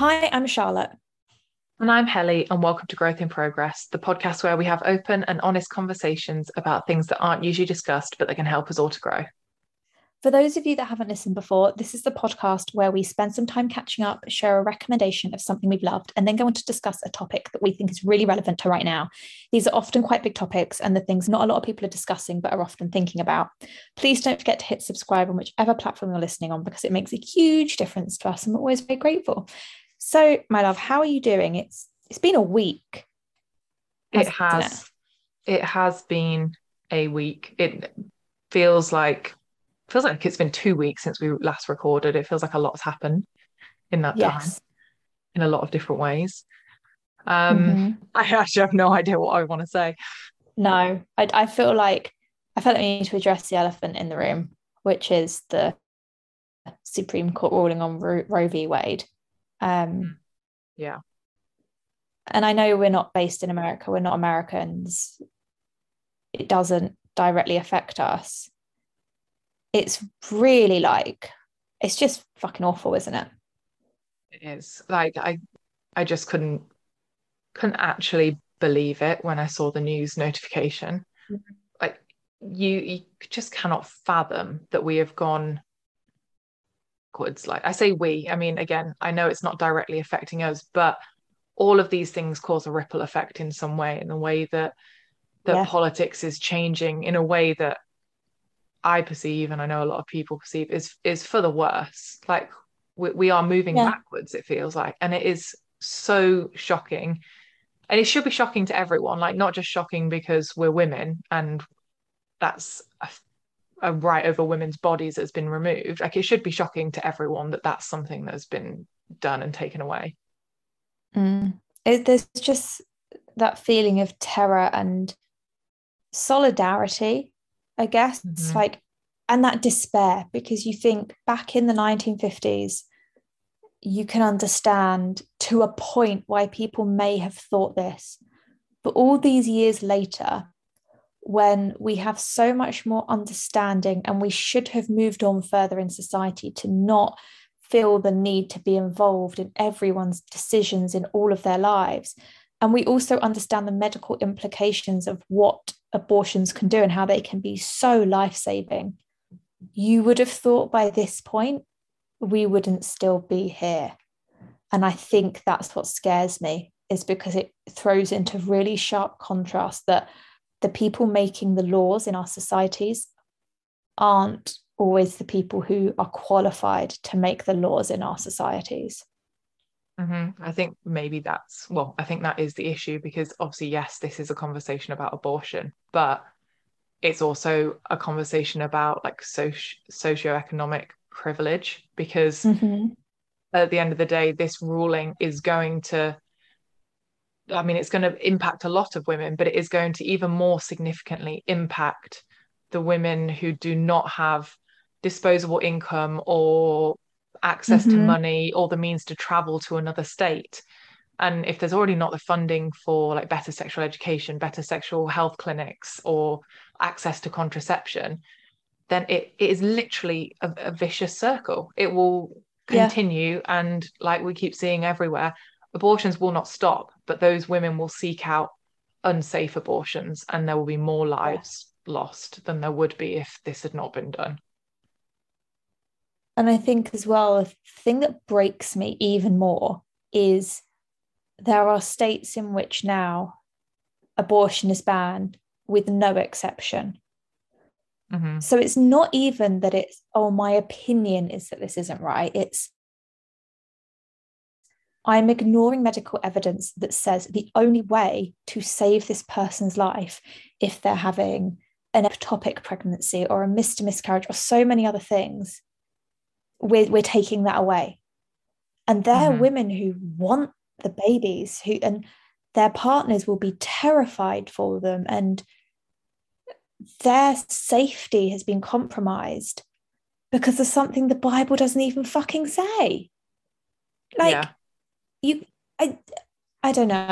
Hi, I'm Charlotte. And I'm Helly, and welcome to Growth in Progress, the podcast where we have open and honest conversations about things that aren't usually discussed, but that can help us all to grow. For those of you that haven't listened before, this is the podcast where we spend some time catching up, share a recommendation of something we've loved, and then go on to discuss a topic that we think is really relevant to right now. These are often quite big topics and the things not a lot of people are discussing, but are often thinking about. Please don't forget to hit subscribe on whichever platform you're listening on because it makes a huge difference to us and we're always very grateful. So, my love, how are you doing? It's been a week, It hasn't it? has it has been a week. It feels like it's been 2 weeks since we last recorded. It feels like a lot's happened in that time Yes. in a lot of different ways. Um, Mm-hmm. I actually have no idea what I want to say. No, I felt like we need to address the elephant in the room, which is the Supreme Court ruling on Roe v. Wade. Um, Yeah. and I know we're not based in America, we're not Americans. It doesn't directly affect us. It's really it's just fucking awful, isn't it? It is. I just couldn't actually believe it when I saw the news notification. Like you just cannot fathom that we have gone backwards. Like I say we, I mean, again, I know it's not directly affecting us, but all of these things cause a ripple effect in some way, in the way that Yeah. politics is changing in a way that I perceive, and I know a lot of people perceive, is for the worse. Like we are moving Yeah. backwards, it feels like, and it is so shocking. And it should be shocking to everyone, like not just shocking because we're women and that's a right over women's bodies that's been removed. Like it should be shocking to everyone that that's something that's been done and taken away. There's just that feeling of terror and solidarity, I guess, Hmm. and that despair, because you think back in the 1950s, you can understand to a point why people may have thought this. But all these years later, when we have so much more understanding and we should have moved on further in society to not feel the need to be involved in everyone's decisions in all of their lives. And we also understand the medical implications of what abortions can do and how they can be so life saving. You would have thought by this point, we wouldn't still be here. And I think that's what scares me, is because it throws into really sharp contrast that the people making the laws in our societies aren't always the people who are qualified to make the laws in our societies. I think maybe I think that is the issue because obviously, yes, this is a conversation about abortion, but it's also a conversation about like socioeconomic privilege because Mm-hmm. at the end of the day, this ruling is going to, I mean, it's going to impact a lot of women, but it is going to even more significantly impact the women who do not have disposable income or access to Mm-hmm. money or the means to travel to another state. And if there's already not the funding for like better sexual education, better sexual health clinics, or access to contraception, then it is literally a vicious circle. It will Yeah. continue. And like we keep seeing everywhere, abortions will not stop, but those women will seek out unsafe abortions and there will be more Yeah. lives lost than there would be if this had not been done. And I think as well, the thing that breaks me even more is there are states in which now abortion is banned with no exception. Hmm. So it's not even that it's, oh, my opinion is that this isn't right. It's, I'm ignoring medical evidence that says the only way to save this person's life if they're having an ectopic pregnancy or a miscarriage or so many other things, we're taking that away. And they're Hmm. women who want the babies who and their partners will be terrified for them and their safety has been compromised because of something the Bible doesn't even fucking say. Like Yeah. you I I don't know.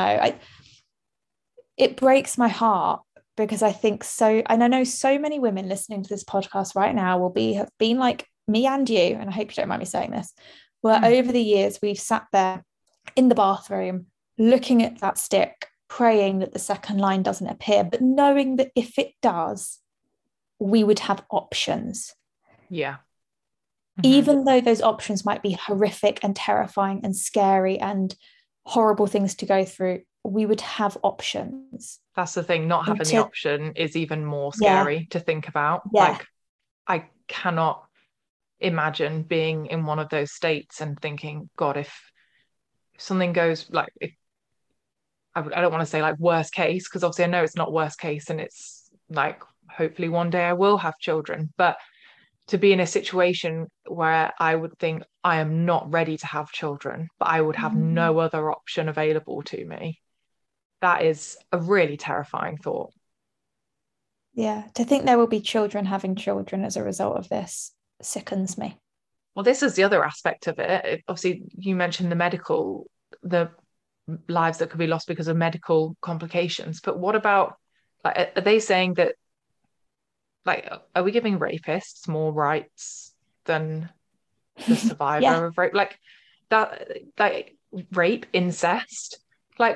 It breaks my heart because I think so, and I know so many women listening to this podcast right now have been like me and you, and I hope you don't mind me saying this, where Mm. over the years we've sat there in the bathroom, looking at that stick, praying that the second line doesn't appear, but knowing that if it does, we would have options. Yeah. Even though those options might be horrific and terrifying and scary and horrible things to go through, we would have options. That's the thing. Not having the option is even more scary to think about. Yeah. Like, I cannot imagine being in one of those states and thinking, God, if something goes like, if I don't want to say like worst case, because obviously I know it's not worst case, and it's like hopefully one day I will have children, but to be in a situation where I would think I am not ready to have children, but I would have no other option available to me, that is a really terrifying thought. Yeah, to think there will be children having children as a result of this sickens me. Well, this is the other aspect of it. Obviously, you mentioned the lives that could be lost because of medical complications, but what about, like, are they saying that, like, are we giving rapists more rights than the survivor Yeah. of rape? Like that, like rape, incest, like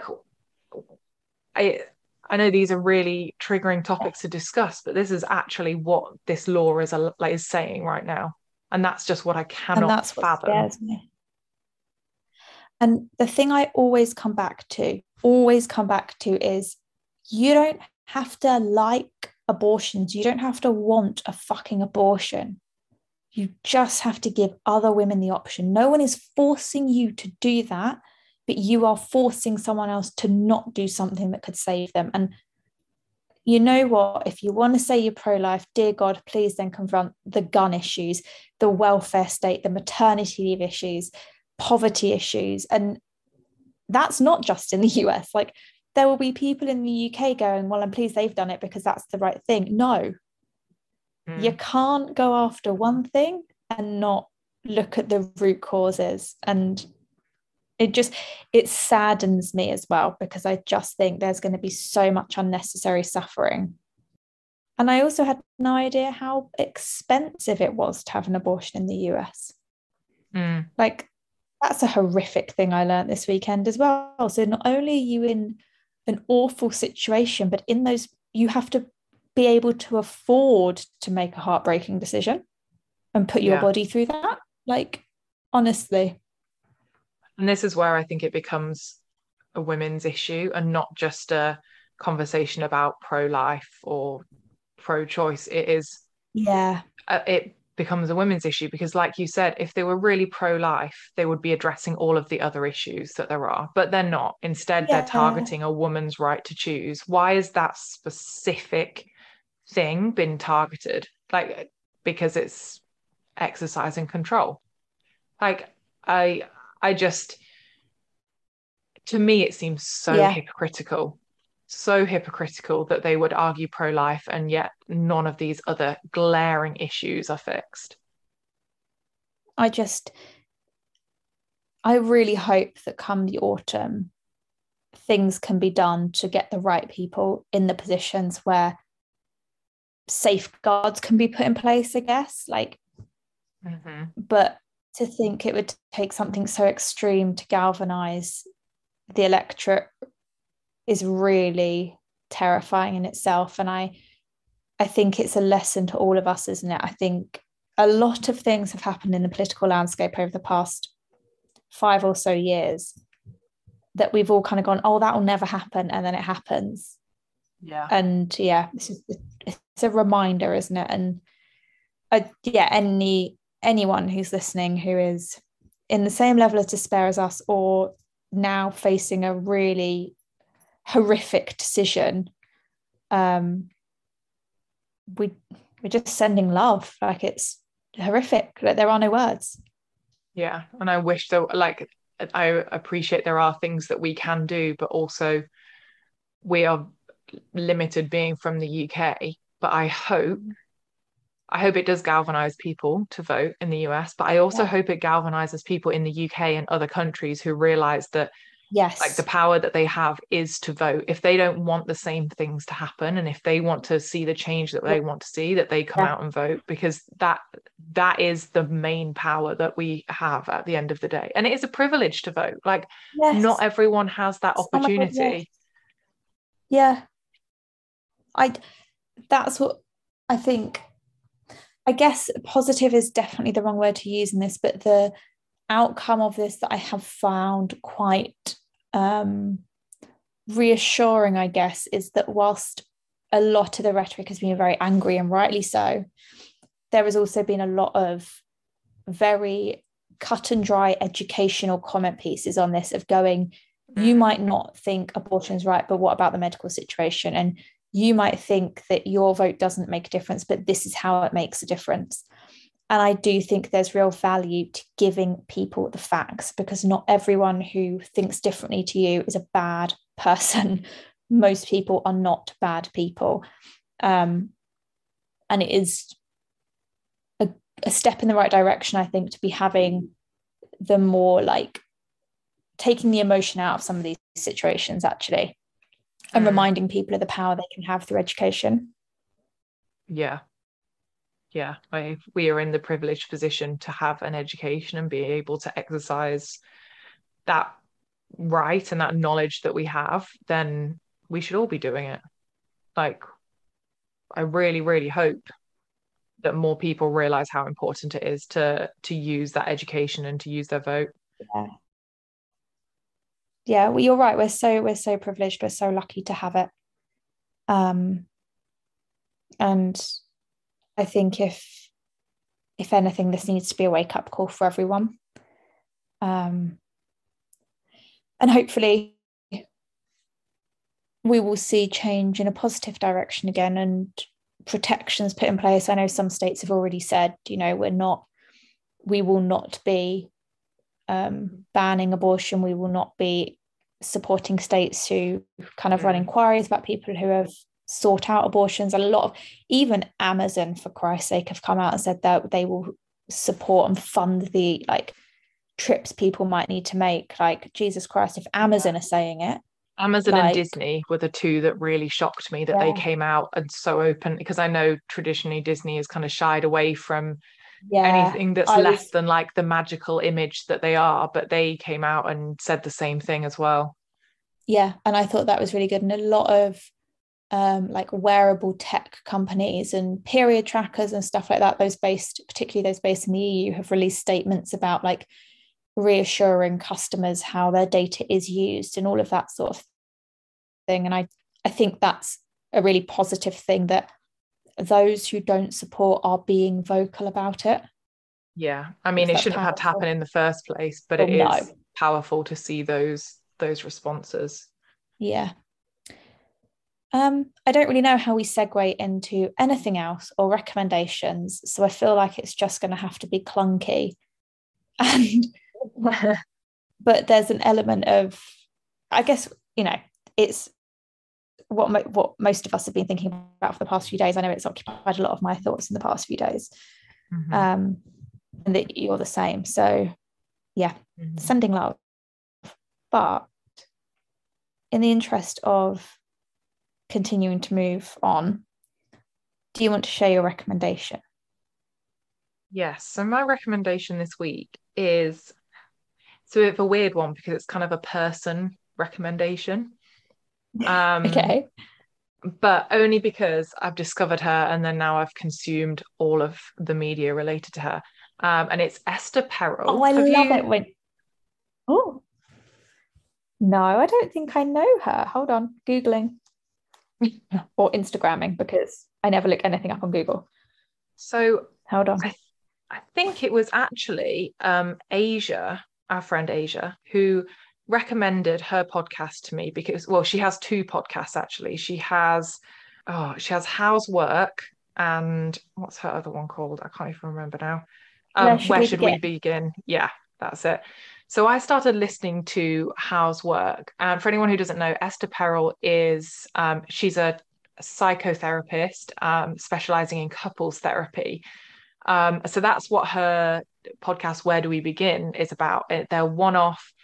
I know these are really triggering topics to discuss, but this is actually what this law is saying right now, and that's just what I And cannot that's what fathom. scares me. And the thing I always come back to is you don't have to like abortions. You don't have to want a fucking abortion. You just have to give other women the option. No one is forcing you to do that, but you are forcing someone else to not do something that could save them. And you know what? If you want to say you're pro-life, dear God, please then confront the gun issues, the welfare state, the maternity leave issues, poverty issues. And that's not just in the US. Like, there will be people in the UK going, well, I'm pleased they've done it because that's the right thing. No, you can't go after one thing and not look at the root causes. And it saddens me as well, because I just think there's going to be so much unnecessary suffering. And I also had no idea how expensive it was to have an abortion in the US. Like, that's a horrific thing I learned this weekend as well. So not only are you in an awful situation, but in those, you have to be able to afford to make a heartbreaking decision and put your body through that. Like, honestly. And this is where I think it becomes a women's issue and not just a conversation about pro-life or pro-choice. It becomes a women's issue because, like you said, if they were really pro-life, they would be addressing all of the other issues that there are, but they're not. Instead, they're targeting a woman's right to choose. Why is that specific thing been targeted? Like, because it's exercising control. Like, I just, to me, it seems so hypocritical that they would argue pro-life and yet none of these other glaring issues are fixed. I really hope that come the autumn, things can be done to get the right people in the positions where safeguards can be put in place, I guess. Like, but to think it would take something so extreme to galvanize the electorate is really terrifying in itself. And I think it's a lesson to all of us, isn't it? I think a lot of things have happened in the political landscape over the past 5 or so years that we've all kind of gone, oh, that will never happen, and then it happens. And it's a reminder, isn't it? And anyone who's listening who is in the same level of despair as us, or now facing a really horrific decision, we're just sending love. Like, it's horrific. Like, there are no words. Yeah, and I wish though, like, I appreciate there are things that we can do, but also we are limited being from the UK. But I hope it does galvanize people to vote in the US, but I also hope it galvanizes people in the UK and other countries who realize that Like the Yes. power that they have is to vote. If they don't want the same things to happen, and if they want to see the change that they want to see, that they come Yeah. out and vote, because that is the main power that we have at the end of the day. And it is a privilege to vote. Like, not Yes. everyone has that Oh my God, yes. opportunity. Yeah. I that's what I think. I guess positive is definitely the wrong word to use in this, but the outcome of this that I have found quite reassuring, I guess, is that whilst a lot of the rhetoric has been very angry, and rightly so, there has also been a lot of very cut and dry educational comment pieces on this, of going, you might not think abortion is right, but what about the medical situation? And you might think that your vote doesn't make a difference, but this is how it makes a difference. And I do think there's real value to giving people the facts, because not everyone who thinks differently to you is a bad person. Most people are not bad people. And it is a step in the right direction, I think, to be having the more like taking the emotion out of some of these situations, actually, and reminding people of the power they can have through education. Yeah. Yeah, we are in the privileged position to have an education and be able to exercise that right and that knowledge that we have, then we should all be doing it. Like, I really, really hope that more people realize how important it is to use that education and to use their vote. Yeah. Yeah, well, you're right. We're so privileged. We're so lucky to have it. And I think if anything, this needs to be a wake-up call for everyone. And hopefully we will see change in a positive direction again, and protections put in place. I know some states have already said, we will not be banning abortion. We will not be supporting states who kind of run inquiries about people who have sought out abortions. And a lot of, even Amazon, for Christ's sake, have come out and said that they will support and fund the like trips people might need to make. Like, Jesus Christ, if Amazon are saying it. Amazon and Disney were the two that really shocked me, that they came out and so open, because I know traditionally Disney is kind of shied away from anything that's less than like the magical image that they are, but they came out and said the same thing as well. Yeah, and I thought that was really good. And a lot of like wearable tech companies and period trackers and stuff like that, particularly those based in the EU, have released statements about like reassuring customers how their data is used and all of that sort of thing. And I think that's a really positive thing, that those who don't support are being vocal about it. Yeah, I mean, it shouldn't have had to happen in the first place, but it is powerful to see those responses. Yeah. I don't really know how we segue into anything else or recommendations, so I feel like it's just going to have to be clunky. And but there's an element of, I guess, it's what most of us have been thinking about for the past few days. I know it's occupied a lot of my thoughts in the past few days. And that you're the same. So yeah, sending love. But in the interest of continuing to move on, do you want to share your recommendation? Yes. So my recommendation this week is, so it's a weird one because it's kind of a person recommendation. Okay. But only because I've discovered her and then now I've consumed all of the media related to her. And it's Esther Perel. Oh, I love it when. Oh, no, I don't think I know her. Hold on, Googling or Instagramming, because I never look anything up on Google. So hold on. I think it was actually Asia, our friend Asia, who recommended her podcast to me, because, well, she has two podcasts actually. She has How's Work, and what's her other one called? I can't even remember now. Where should we begin? Yeah, that's it. So I started listening to How's Work. And for anyone who doesn't know, Esther Perel is she's a psychotherapist specializing in couples therapy. So that's what her podcast, Where Do We Begin, is about. They're one-off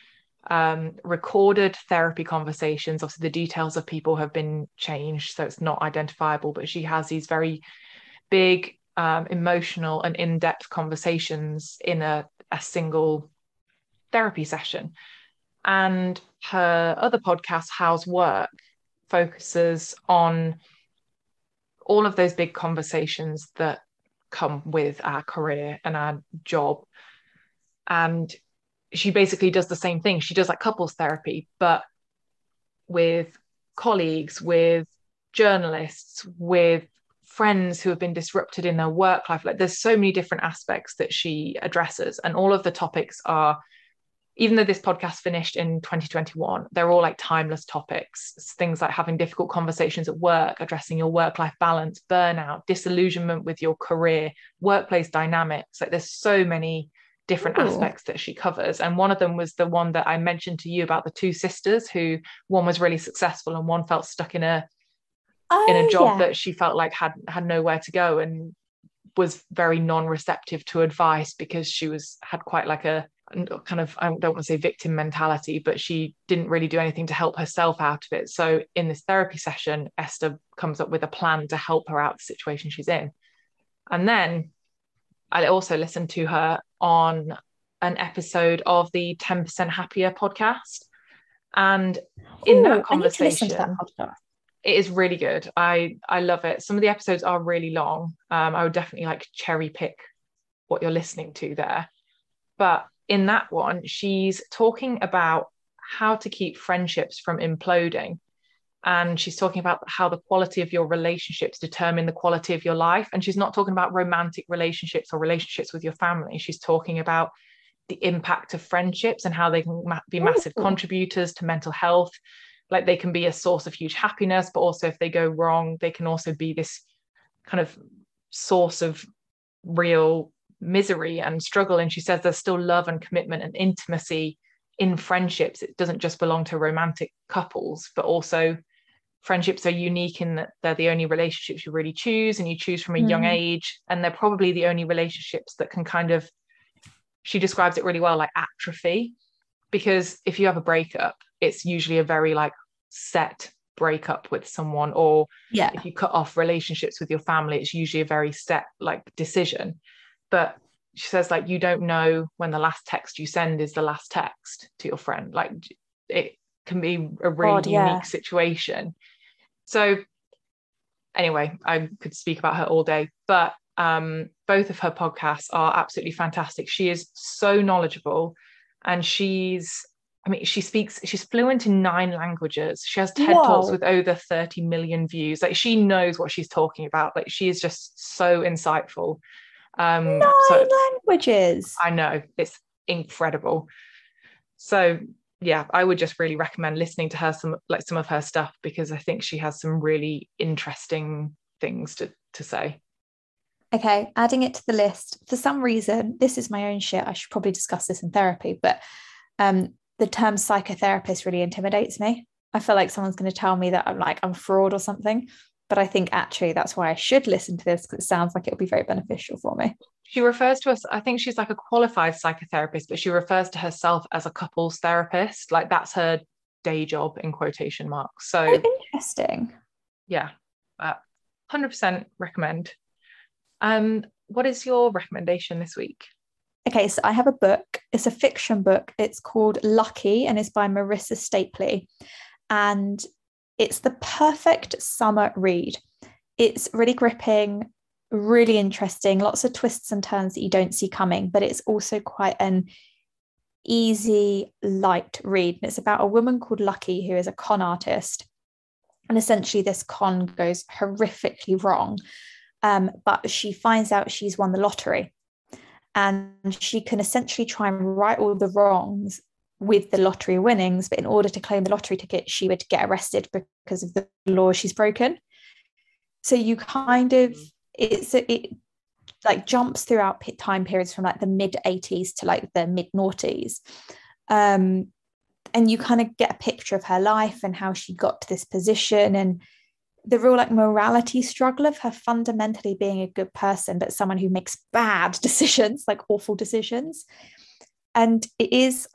recorded therapy conversations. Obviously, the details of people have been changed, so it's not identifiable, but she has these very big, emotional and in-depth conversations in a single therapy session. And her other podcast, How's Work, focuses on all of those big conversations that come with our career and our job. And she basically does the same thing. She does like couples therapy, but with colleagues, with journalists, with friends who have been disrupted in their work life. Like there's so many different aspects that she addresses. And all of the topics are, even though this podcast finished in 2021, they're all like timeless topics. It's things like having difficult conversations at work, addressing your work-life balance, burnout, disillusionment with your career, workplace dynamics. Like there's so many different aspects that she covers. And one of them was the one that I mentioned to you about the two sisters, who one was really successful and one felt stuck in a job that she felt like had nowhere to go, and was very non-receptive to advice because she had quite like a kind of, I don't want to say victim mentality, but she didn't really do anything to help herself out of it. So in this therapy session, Esther comes up with a plan to help her out of the situation she's in. And then I also listened to her on an episode of the 10% Happier podcast. And in that conversation, I need to listen to that podcast. It is really good. I love it. Some of the episodes are really long. I would definitely like cherry pick what you're listening to there. But in that one, she's talking about how to keep friendships from imploding. And she's talking about how the quality of your relationships determine the quality of your life. And she's not talking about romantic relationships or relationships with your family. She's talking about the impact of friendships and how they can be massive contributors to mental health. Like they can be a source of huge happiness, but also if they go wrong, they can also be this kind of source of real misery and struggle. And she says there's still love and commitment and intimacy in friendships. It doesn't just belong to romantic couples, but also friendships are unique in that they're the only relationships you really choose, and you choose from a young age. And they're probably the only relationships that can kind of, she describes it really well, like atrophy. Because if you have a breakup, it's usually a very like set breakup with someone, or if you cut off relationships with your family, it's usually a very set like decision. But she says like you don't know when the last text you send is the last text to your friend. Like it can be a really unique situation. So anyway, I could speak about her all day, but both of her podcasts are absolutely fantastic. She is so knowledgeable, and she's fluent in 9 languages. She has TED Talks with over 30 million views. Like she knows what she's talking about. Like she is just so insightful. 9 languages. I know, it's incredible. So yeah, I would just really recommend listening to her, some of her stuff, because I think she has some really interesting things to say. Okay, adding it to the list. For some reason, this is my own shit, I should probably discuss this in therapy, but the term psychotherapist really intimidates me. I feel like someone's going to tell me that I'm a fraud or something, but I think actually that's why I should listen to this, because it sounds like it'll be very beneficial for me. She refers to us, I think she's like a qualified psychotherapist, but she refers to herself as a couples therapist. Like that's her day job in quotation marks. So interesting. Yeah, 100% recommend. What is your recommendation this week? Okay, so I have a book. It's a fiction book. It's called Lucky, and it's by Marissa Stapley. And it's the perfect summer read. It's really gripping, really interesting, lots of twists and turns that you don't see coming, but it's also quite an easy, light read. And it's about a woman called Lucky who is a con artist. And essentially this con goes horrifically wrong. But she finds out she's won the lottery. And she can essentially try and right all the wrongs with the lottery winnings, but in order to claim the lottery ticket, she would get arrested because of the law she's broken. So you kind of, it like jumps throughout time periods from like the mid 80s to like the mid noughties. And you kind of get a picture of her life and how she got to this position, and the real like morality struggle of her fundamentally being a good person, but someone who makes bad decisions, like awful decisions. And it is,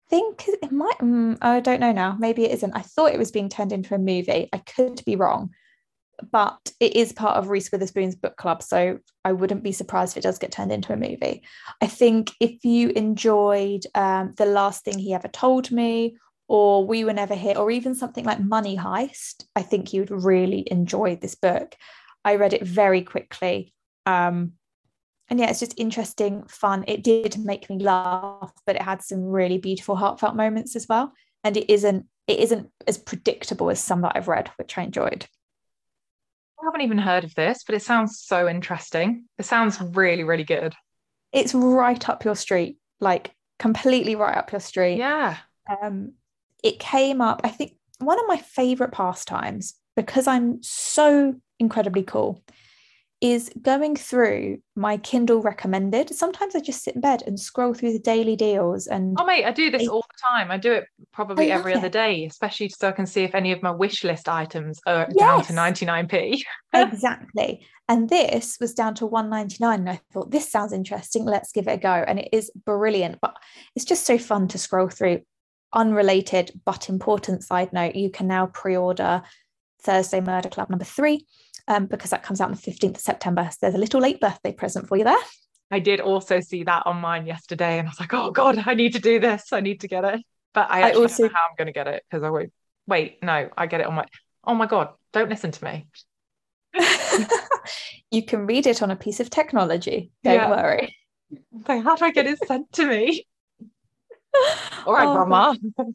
think it might, I don't know now. Maybe it isn't. I thought it was being turned into a movie. I could be wrong, but it is part of Reese Witherspoon's book club. So I wouldn't be surprised if it does get turned into a movie. I think if you enjoyed The Last Thing He Ever Told Me, or We Were Never Here, or even something like Money Heist, I think you'd really enjoy this book. I read it very quickly. And yeah, it's just interesting, fun. It did make me laugh, but it had some really beautiful, heartfelt moments as well. And it isn't as predictable as some that I've read, which I enjoyed. I haven't even heard of this, but it sounds so interesting. It sounds really, really good. It's right up your street, like completely right up your street. Yeah. Um, it came up, I think, one of my favorite pastimes, because I'm so incredibly cool, is going through my Kindle recommended. Sometimes I just sit in bed and scroll through the daily deals, and Oh, mate, I do this all the time. I do it I probably love every other it. day, especially so I can see if any of my wish list items are down to Yes, 99p. exactly. And this was down to 199. And I thought, this sounds interesting. Let's give it a go. And it is brilliant. But it's just so fun to scroll through. Unrelated but important side note, you can now pre-order Thursday Murder Club #3, because that comes out on the 15th of September. So there's a little late birthday present for you there. I did also see that on mine yesterday, and I was like, oh God, I need to do this. I need to get it. But I I actually don't know also how I'm going to get it because I won't. Wait, no, I get it on my. Oh my God, don't listen to me. you can read it on a piece of technology. Don't Yeah. worry. Like, how do I get it sent to me? All right, Oh, Grandma.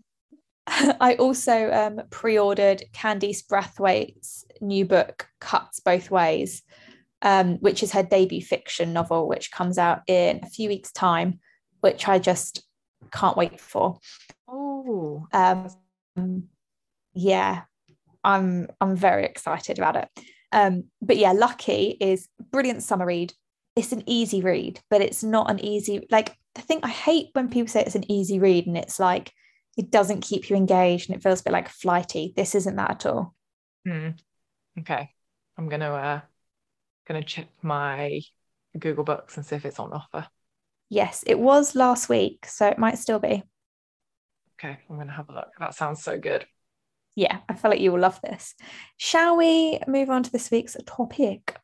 I also pre-ordered Candice Brathwaite's new book, Cuts Both Ways, which is her debut fiction novel, which comes out in a few weeks' time, which I just can't wait for. Oh, Um, yeah, I'm very excited about it. But yeah, Lucky is brilliant summer read. It's an easy read, but it's not an easy, like, the thing I hate when people say it's an easy read and it's like it doesn't keep you engaged and it feels a bit like flighty. This isn't that at all. hmm. Okay. I'm gonna check my Google Books and see if it's on offer. Yes, it was last week, so it might still be. Okay, I'm gonna have a look. That sounds so good. Yeah, I feel like you will love this. Shall we move on to this week's topic?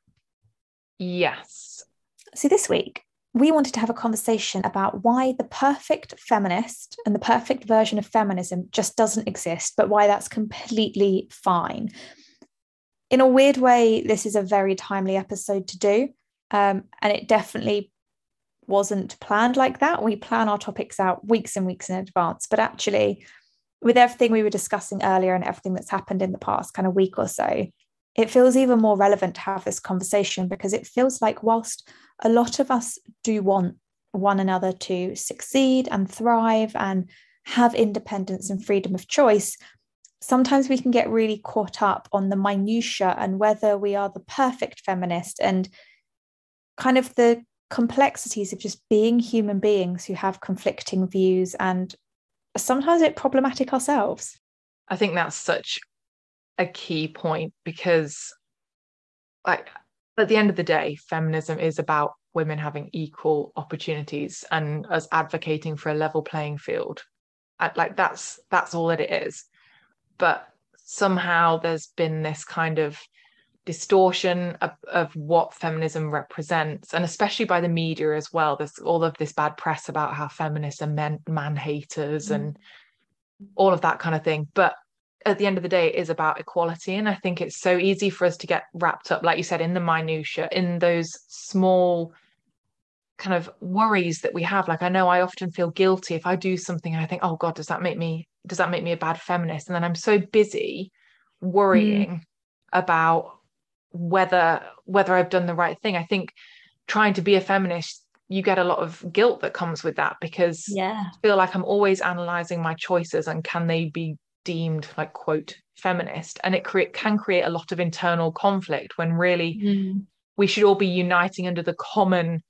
Yes. So, this week, we wanted to have a conversation about why the perfect feminist and the perfect version of feminism just doesn't exist, but why that's completely fine. In a weird way, this is a very timely episode to do. And it definitely wasn't planned like that. We plan our topics out weeks and weeks in advance, but actually, with everything we were discussing earlier and everything that's happened in the past kind of week or so, it feels even more relevant to have this conversation because it feels like whilst a lot of us do want one another to succeed and thrive and have independence and freedom of choice, sometimes we can get really caught up on the minutiae and whether we are the perfect feminist and kind of the complexities of just being human beings who have conflicting views and sometimes it's problematic ourselves. I think that's such a key point because, like, at the end of the day, feminism is about women having equal opportunities and us advocating for a level playing field. Like that's all that it is. But somehow there's been this kind of distortion of what feminism represents, and especially by the media as well. There's all of this bad press about how feminists are man haters and all of that kind of thing. But at the end of the day, it is about equality. And I think it's so easy for us to get wrapped up, like you said, in the minutiae, in those small kind of worries that we have. Like, I know I often feel guilty if I do something and I think, oh God, does that make me a bad feminist? And then I'm so busy Mm. worrying about whether I've done the right thing. I think trying to be a feminist, you get a lot of guilt that comes with that because Yeah. I feel like I'm always analyzing my choices and can they be deemed like quote feminist, and can create a lot of internal conflict when really Mm. we should all be uniting under the common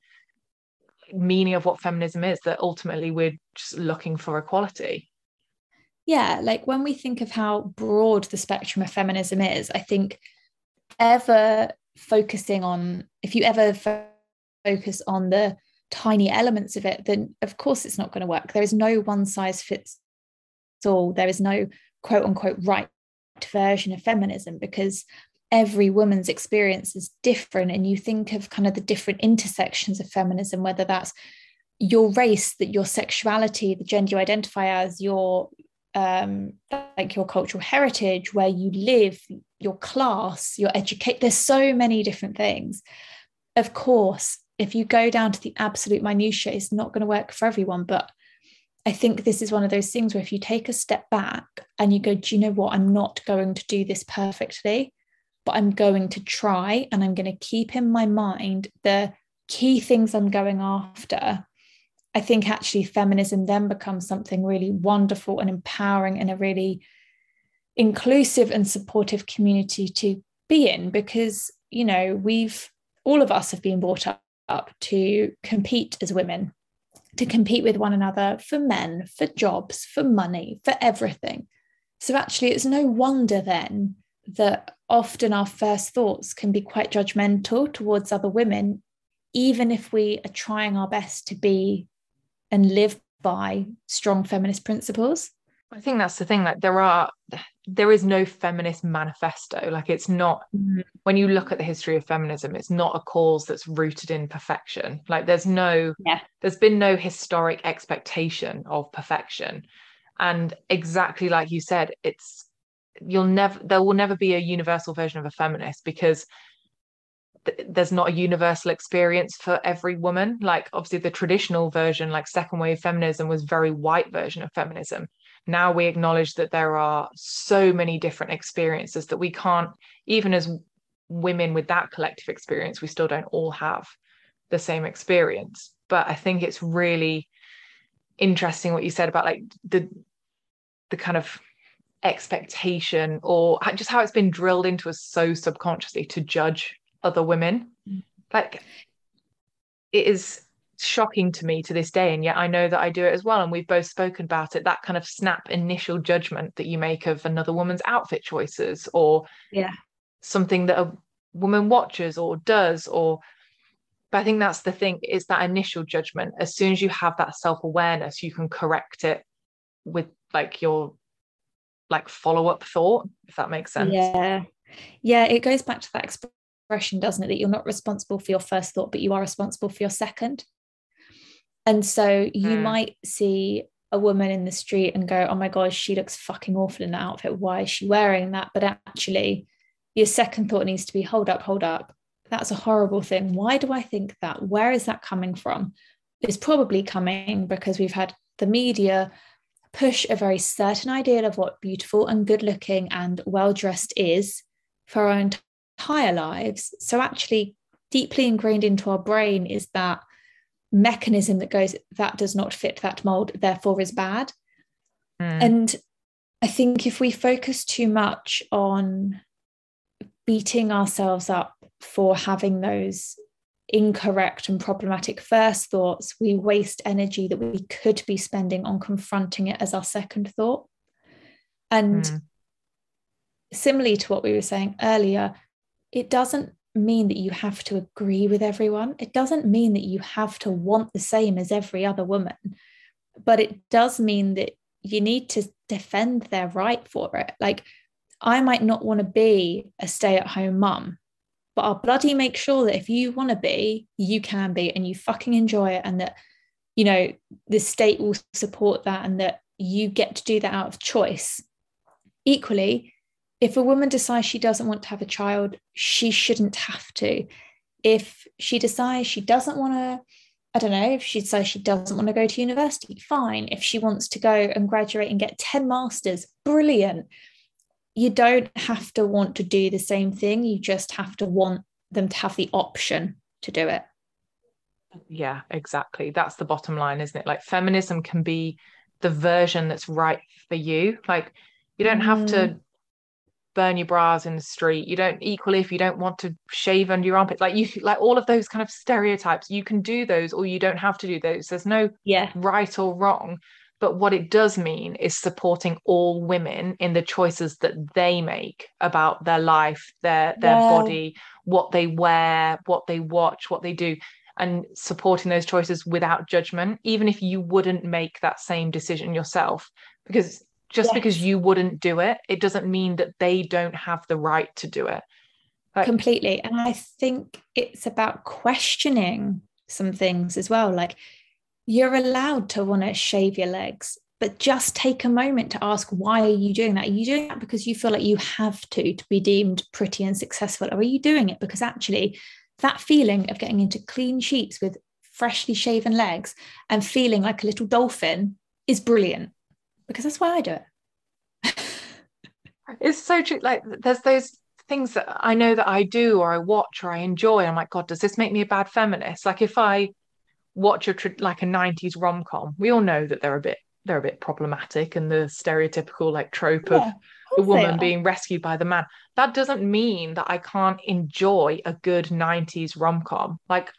meaning of what feminism is, that ultimately we're just looking for equality. Yeah, like when we think of how broad the spectrum of feminism is, I think ever focusing on, if you ever focus on the tiny elements of it, then of course it's not going to work. There is no one size fits all. There is no quote unquote right version of feminism, because every woman's experience is different. And you think of kind of the different intersections of feminism, whether that's your race, that your sexuality, the gender you identify as, your like your cultural heritage, where you live, your class, your education. There's so many different things. Of course, if you go down to the absolute minutiae, it's not going to work for everyone. But I think this is one of those things where if you take a step back and you go, do you know what? I'm not going to do this perfectly, but I'm going to try, and I'm going to keep in my mind the key things I'm going after. I think actually feminism then becomes something really wonderful and empowering, and a really inclusive and supportive community to be in, because, you know, all of us have been brought up to compete as women, to compete with one another for men, for jobs, for money, for everything. So actually it's no wonder then that often our first thoughts can be quite judgmental towards other women, even if we are trying our best to be and live by strong feminist principles. I think that's the thing. Like there is no feminist manifesto. Like it's not, when you look at the history of feminism, it's not a cause that's rooted in perfection. Like there's been no historic expectation of perfection. And exactly like you said, there will never be a universal version of a feminist, because there's not a universal experience for every woman. Like obviously the traditional version, like second wave feminism, was very white version of feminism. Now we acknowledge that there are so many different experiences that we can't, even as women with that collective experience, we still don't all have the same experience. But I think it's really interesting what you said about like the kind of expectation, or just how it's been drilled into us so subconsciously to judge other women. Like it is shocking to me to this day, and yet I know that I do it as well, and we've both spoken about it, that kind of snap initial judgment that you make of another woman's outfit choices, or something that a woman watches or does, but I think that's the thing, is that initial judgment. As soon as you have that self-awareness, you can correct it with like your like follow-up thought, if that makes sense. Yeah, it goes back to that expression, doesn't it, that you're not responsible for your first thought, but you are responsible for your second. And so you might see a woman in the street and go, oh my gosh, she looks fucking awful in that outfit, why is she wearing that? But actually your second thought needs to be, hold up, that's a horrible thing. Why do I think that? Where is that coming from? It's probably coming because we've had the media push a very certain idea of what beautiful and good looking and well dressed is for our entire lives. So actually deeply ingrained into our brain is that mechanism that goes, that does not fit that mold, therefore is bad. And I think if we focus too much on beating ourselves up for having those incorrect and problematic first thoughts, we waste energy that we could be spending on confronting it as our second thought. And similarly to what we were saying earlier, it doesn't mean that you have to agree with everyone. It doesn't mean that you have to want the same as every other woman, but it does mean that you need to defend their right for it. Like, I might not want to be a stay-at-home mum, but I'll bloody make sure that if you want to be, you can be, and you fucking enjoy it, and that, you know, the state will support that, and that you get to do that out of choice. Equally, if a woman decides she doesn't want to have a child, she shouldn't have to. If she decides she doesn't want to, I don't know, if she decides she doesn't want to go to university, fine. If she wants to go and graduate and get 10 masters, brilliant. You don't have to want to do the same thing. You just have to want them to have the option to do it. Yeah, exactly. That's the bottom line, isn't it? Like, feminism can be the version that's right for you. Like, you don't have to burn your bras in the street. You don't, equally, if you don't want to shave under your armpit, like, you like all of those kind of stereotypes, you can do those, or you don't have to do those. There's no right or wrong. But what it does mean is supporting all women in the choices that they make about their life, their body, what they wear, what they watch, what they do. and supporting those choices without judgment, even if you wouldn't make that same decision yourself. Because just because you wouldn't do it, it doesn't mean that they don't have the right to do it. Like, completely. And I think it's about questioning some things as well. Like, you're allowed to want to shave your legs, but just take a moment to ask, why are you doing that? Are you doing that because you feel like you have to be deemed pretty and successful? Or are you doing it because actually that feeling of getting into clean sheets with freshly shaven legs and feeling like a little dolphin is brilliant? Because that's why I do it. it's so true. Like, there's those things that I know that I do or I watch or I enjoy. I'm like, God, does this make me a bad feminist? Like, if I watch like a 90s rom-com, we all know that they're a bit problematic, and the stereotypical like trope of Yeah, of the course they woman are. being rescued by the man. That doesn't mean that I can't enjoy a good 90s rom-com. Like,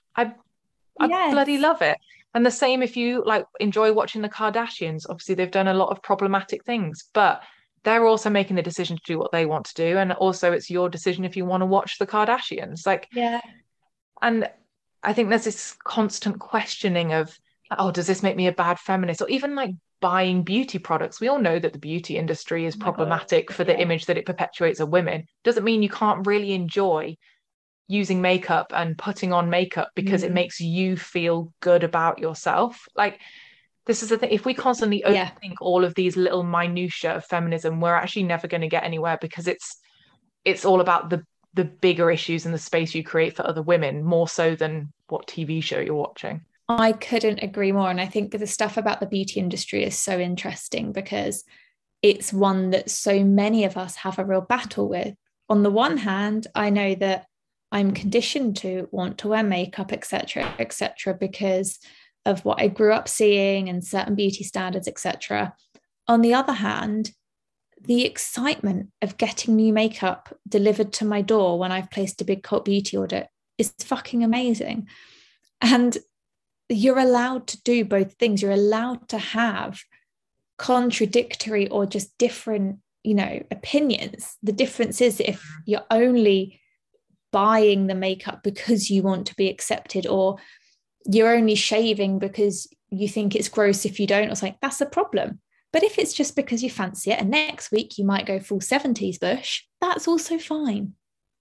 I bloody Yes. love it. And the same if you like enjoy watching the Kardashians. Obviously, they've done a lot of problematic things, but they're also making the decision to do what they want to do. And also, it's your decision if you want to watch the Kardashians. Like, Yeah. and I think there's this constant questioning of, oh, does this make me a bad feminist? Or even like buying beauty products. We all know that the beauty industry is Oh my God. problematic for the Yeah. image that it perpetuates of women. Doesn't mean you can't really enjoy using makeup and putting on makeup because it Mm. makes you feel good about yourself. Like, this is the thing. If we constantly Yeah. overthink all of these little minutiae of feminism, we're actually never going to get anywhere, because it's all about the bigger issues and the space you create for other women, more so than what TV show you're watching. I couldn't agree more. And I think the stuff about the beauty industry is so interesting because it's one that so many of us have a real battle with. On the one hand, I know that I'm conditioned to want to wear makeup, etc., because of what I grew up seeing and certain beauty standards, etc. On the other hand, the excitement of getting new makeup delivered to my door when I've placed a big cult beauty order is fucking amazing. And you're allowed to do both things. You're allowed to have contradictory or just different, opinions. The difference is if you're only buying the makeup because you want to be accepted, or you're only shaving because you think it's gross if you don't, or something, that's a problem. But if it's just because you fancy it and next week you might go full 70s bush, that's also fine.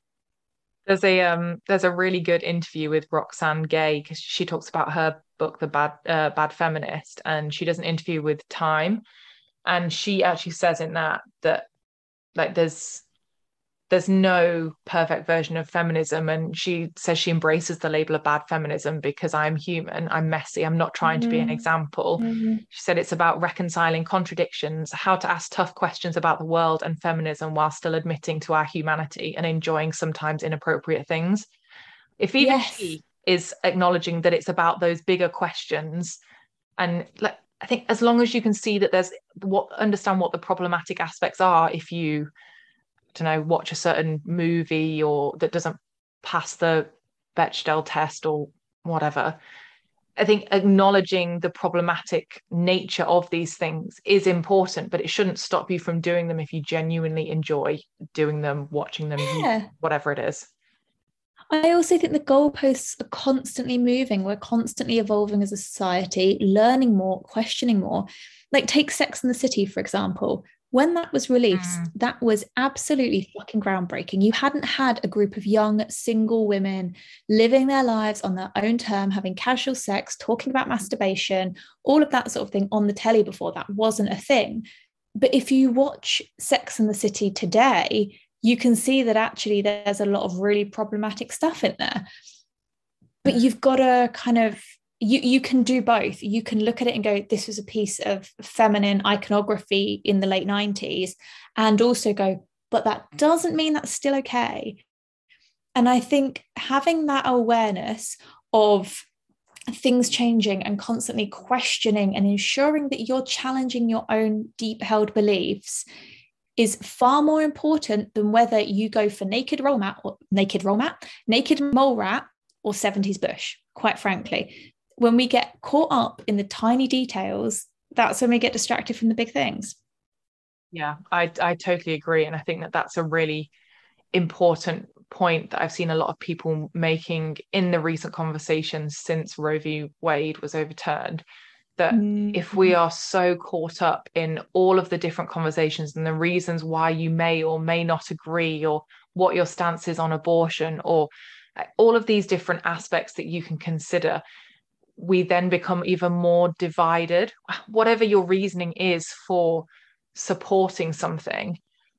There's a really good interview with Roxane Gay, because she talks about her book, The Bad Feminist, and she does an interview with Time, and she actually says in that like there's no perfect version of feminism, and she says she embraces the label of bad feminism because I'm human, I'm messy, I'm not trying to be an example. Mm-hmm. She said it's about reconciling contradictions, how to ask tough questions about the world and feminism while still admitting to our humanity and enjoying sometimes inappropriate things. If even Yes. she is acknowledging that it's about those bigger questions, and like, I think as long as you can see that understand what the problematic aspects are, if you don't know, watch a certain movie or that doesn't pass the Bechdel test or whatever. I think acknowledging the problematic nature of these things is important, but it shouldn't stop you from doing them if you genuinely enjoy doing them, watching them, Yeah. whatever it is. I also think the goalposts are constantly moving. We're constantly evolving as a society, learning more, questioning more. Like, take Sex and the City, for example. When that was released, Mm. that was absolutely fucking groundbreaking. You hadn't had a group of young single women living their lives on their own term, having casual sex, talking about masturbation, all of that sort of thing on the telly before. That wasn't a thing. But if you watch Sex and the City today, you can see that actually there's a lot of really problematic stuff in there. But you've got to kind of, you can do both. You can look at it and go, this was a piece of feminine iconography in the late 90s, and also go, but that doesn't mean that's still okay. And I think having that awareness of things changing and constantly questioning and ensuring that you're challenging your own deep held beliefs is far more important than whether you go for naked mole rat, or 70s bush, quite frankly. When we get caught up in the tiny details, that's when we get distracted from the big things. Yeah, I totally agree. And I think that that's a really important point that I've seen a lot of people making in the recent conversations since Roe v. Wade was overturned, that if we are so caught up in all of the different conversations and the reasons why you may or may not agree, or what your stance is on abortion, or all of these different aspects that you can consider, we then become even more divided. Whatever your reasoning is for supporting something,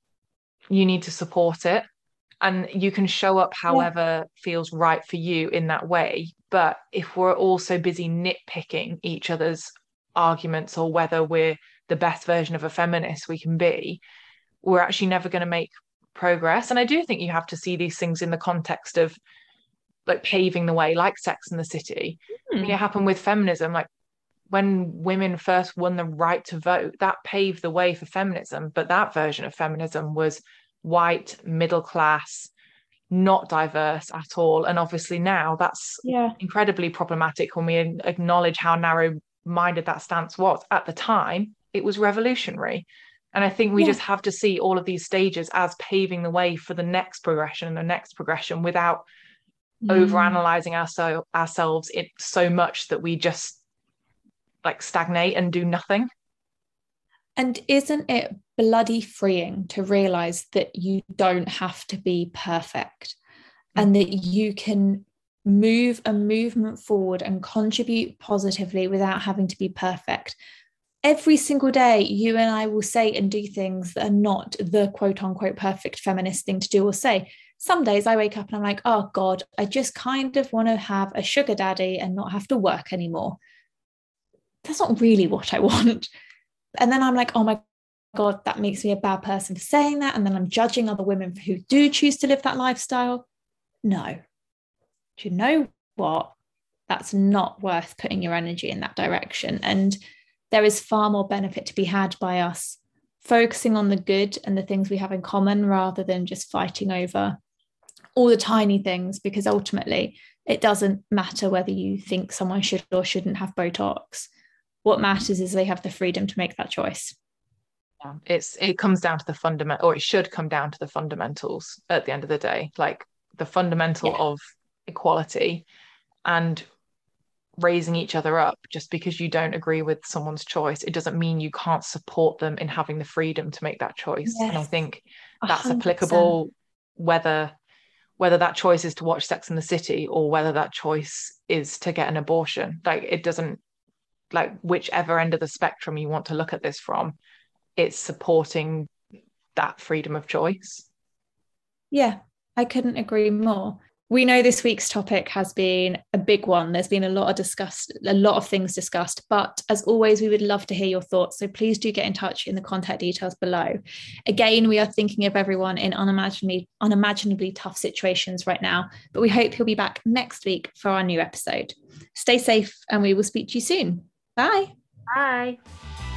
you need to support it. And you can show up however feels right for you in that way. But if we're all so busy nitpicking each other's arguments, or whether we're the best version of a feminist we can be, we're actually never going to make progress. And I do think you have to see these things in the context of like paving the way, like Sex and the City. It happened with feminism. Like when women first won the right to vote, that paved the way for feminism. But that version of feminism was white, middle class, not diverse at all. And obviously now that's incredibly problematic when we acknowledge how narrow-minded that stance was. At the time, it was revolutionary. And I think we just have to see all of these stages as paving the way for the next progression and the next progression, without overanalyzing ourselves it so much that we just like stagnate and do nothing. And isn't it bloody freeing to realize that you don't have to be perfect, and that you can move a movement forward and contribute positively without having to be perfect? Every single day, you and I will say and do things that are not the quote unquote perfect feminist thing to do or say. Some days I wake up and I'm like, oh God, I just kind of want to have a sugar daddy and not have to work anymore. That's not really what I want. And then I'm like, oh my God, that makes me a bad person for saying that. And then I'm judging other women who do choose to live that lifestyle. No. Do you know what? That's not worth putting your energy in that direction. And there is far more benefit to be had by us focusing on the good and the things we have in common, rather than just fighting over all the tiny things, because ultimately it doesn't matter whether you think someone should or shouldn't have Botox. What matters is they have the freedom to make that choice. It comes down to the fundamental, or it should come down to the fundamentals at the end of the day, like the fundamental of equality and raising each other up. Just because you don't agree with someone's choice, it doesn't mean you can't support them in having the freedom to make that choice. And I think that's 100%. Applicable whether that choice is to watch Sex and the City, or whether that choice is to get an abortion. Like, it doesn't, like, whichever end of the spectrum you want to look at this from, it's supporting that freedom of choice. Yeah, I couldn't agree more. We know this week's topic has been a big one. There's been a lot of things discussed, but as always, we would love to hear your thoughts. So please do get in touch in the contact details below. Again, we are thinking of everyone in unimaginably tough situations right now, but we hope you'll be back next week for our new episode. Stay safe, and we will speak to you soon. Bye. Bye.